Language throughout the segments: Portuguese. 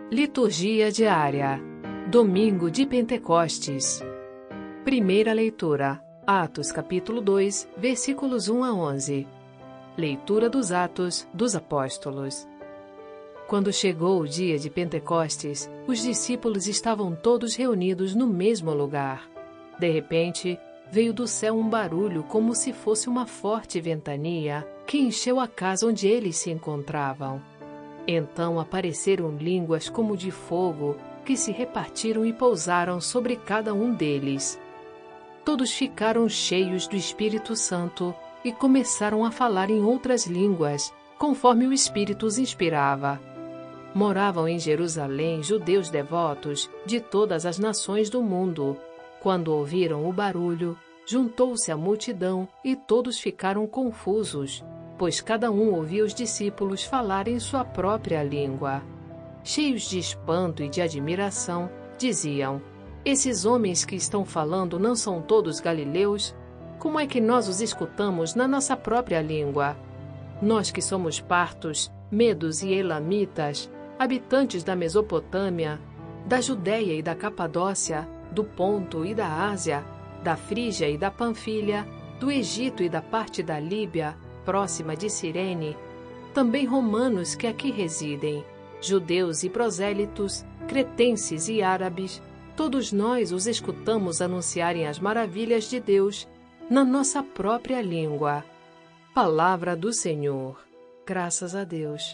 Liturgia diária. Domingo de Pentecostes. Primeira leitura. Atos capítulo 2, versículos 1 a 11. Leitura dos Atos dos Apóstolos. Quando chegou o dia de Pentecostes, os discípulos estavam todos reunidos no mesmo lugar. De repente, veio do céu um barulho como se fosse uma forte ventania que encheu a casa onde eles se encontravam. Então apareceram línguas como de fogo que se repartiram e pousaram sobre cada um deles. Todos ficaram cheios do Espírito Santo e começaram a falar em outras línguas, conforme o Espírito os inspirava. Moravam em Jerusalém judeus devotos de todas as nações do mundo. Quando ouviram o barulho, juntou-se a multidão e todos ficaram confusos, pois cada um ouvia os discípulos falarem sua própria língua. Cheios de espanto e de admiração, diziam: "Esses homens que estão falando não são todos galileus? Como é que nós os escutamos na nossa própria língua? Nós que somos partos, medos e elamitas, habitantes da Mesopotâmia, da Judéia e da Capadócia, do Ponto e da Ásia, da Frígia e da Panfilha, do Egito e da parte da Líbia, próxima de Cirene, também romanos que aqui residem, judeus e prosélitos, cretenses e árabes, todos nós os escutamos anunciarem as maravilhas de Deus na nossa própria língua." Palavra do Senhor. Graças a Deus.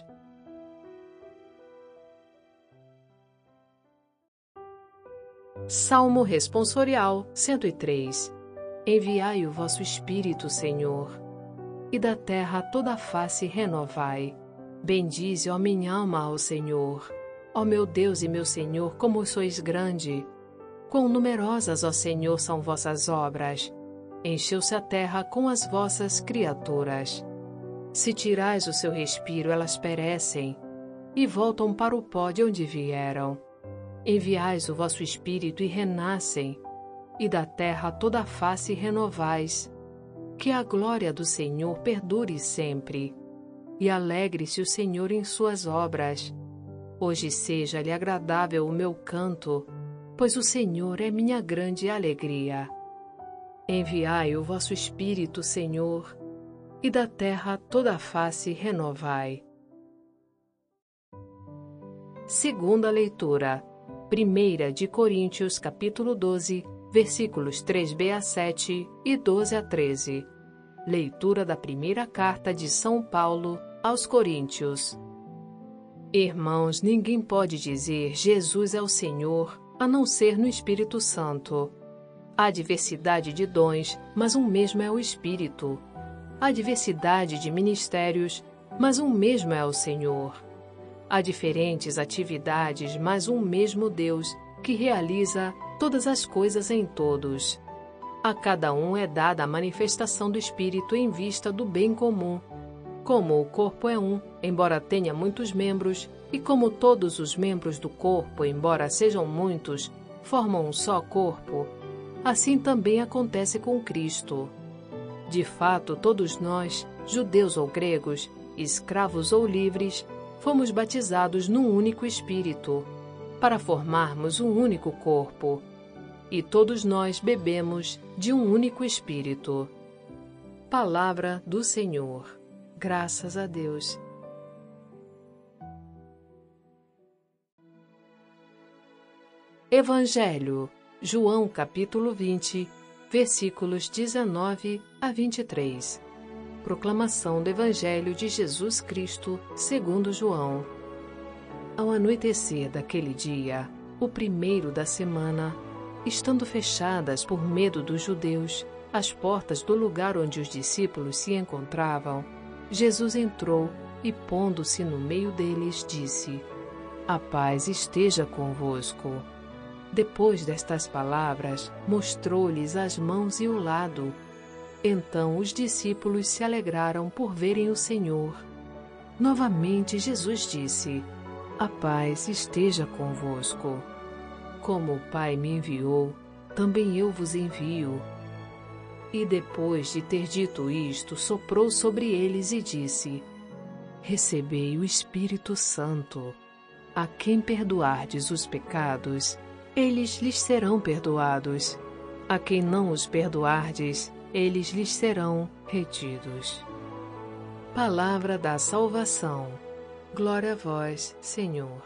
Salmo Responsorial 103. Enviai o vosso Espírito, Senhor, e da terra toda a face renovai. Bendize, ó minha alma, ao Senhor. Ó meu Deus e meu Senhor, como sois grande! Quão numerosas, ó Senhor, são vossas obras! Encheu-se a terra com as vossas criaturas. Se tirais o seu respiro, elas perecem, e voltam para o pó de onde vieram. Enviais o vosso Espírito e renascem, e da terra toda a face renovais. Que a glória do Senhor perdure sempre, e alegre-se o Senhor em suas obras. Hoje seja-lhe agradável o meu canto, pois o Senhor é minha grande alegria. Enviai o vosso Espírito, Senhor, e da terra toda a face renovai. Segunda leitura. 1 de Coríntios, capítulo 12, versículos 3b a 7 e 12 a 13. Leitura da primeira carta de São Paulo aos Coríntios. Irmãos, ninguém pode dizer Jesus é o Senhor, a não ser no Espírito Santo. Há diversidade de dons, mas um mesmo é o Espírito. Há diversidade de ministérios, mas um mesmo é o Senhor. Há diferentes atividades, mas um mesmo Deus, que realiza todas as coisas em todos. A cada um é dada a manifestação do Espírito em vista do bem comum. Como o corpo é um, embora tenha muitos membros, e como todos os membros do corpo, embora sejam muitos, formam um só corpo, assim também acontece com Cristo. De fato, todos nós, judeus ou gregos, escravos ou livres, fomos batizados num único Espírito, para formarmos um único corpo, e todos nós bebemos de um único Espírito. Palavra do Senhor. Graças a Deus. Evangelho. João capítulo 20, versículos 19 a 23. Proclamação do Evangelho de Jesus Cristo, segundo João. Ao anoitecer daquele dia, o primeiro da semana, estando fechadas por medo dos judeus as portas do lugar onde os discípulos se encontravam, Jesus entrou e, pondo-se no meio deles, disse: "A paz esteja convosco." Depois destas palavras, mostrou-lhes as mãos e o lado. Então os discípulos se alegraram por verem o Senhor. Novamente Jesus disse: "A paz esteja convosco. Como o Pai me enviou, também eu vos envio." E depois de ter dito isto, soprou sobre eles e disse: "Recebei o Espírito Santo. A quem perdoardes os pecados, eles lhes serão perdoados. A quem não os perdoardes, eles lhes serão retidos. Palavra da salvação. Glória a vós, Senhor.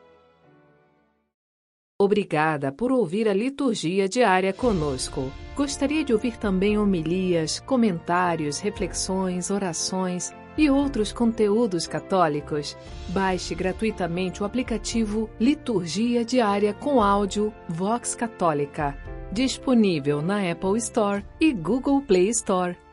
Obrigada por ouvir a liturgia diária conosco. Gostaria de ouvir também homilias, comentários, reflexões, orações e outros conteúdos católicos? Baixe gratuitamente o aplicativo Liturgia Diária com áudio Vox Católica, disponível na Apple Store e Google Play Store.